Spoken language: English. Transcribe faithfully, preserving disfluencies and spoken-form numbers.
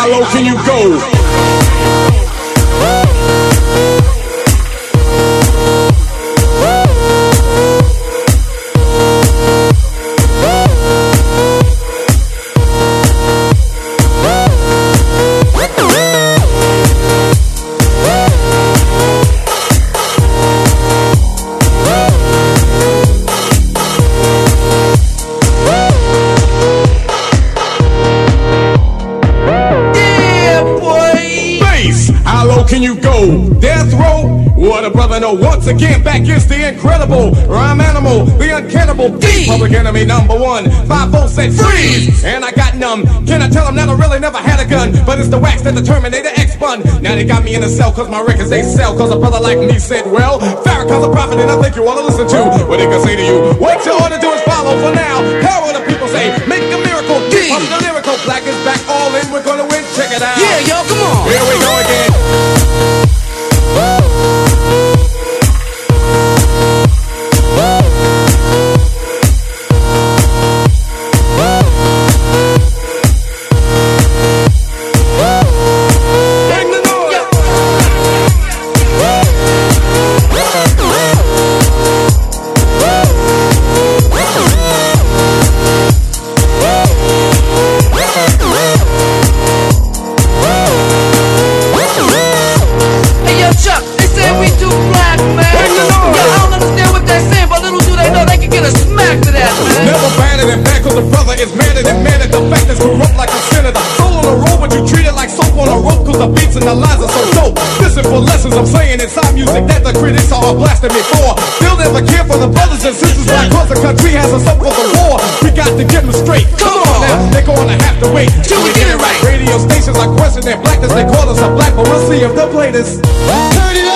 How low can you go? Can you go? Death row? What a brother know. Once again, back is the incredible rhyme animal, the uncannibal D. Public enemy number one. Five volts said freeze, and I got numb. Can I tell them that I really never had a gun? But it's the wax that the Terminator X spun. Now they got me in a cell cause my records they sell. Cause a brother like me said, well, Farrakhan's a prophet and I think you wanna listen to what they can say to you. What you ought to do is follow for now. Power the people say, make a miracle. D. Pump the lyrical, black is back, all in, we're gonna win. Check it out. Yeah, yo, come on. Here we go again. I'm saying inside music that the critics are blasting me for. Still never care for the brothers and sisters like cause the country has us up for the war. We got to get them straight. Come on now, they're gonna have to wait till we get it right. Radio stations are questioning blackness, they call us a black, but we'll see if they'll play this. Turn it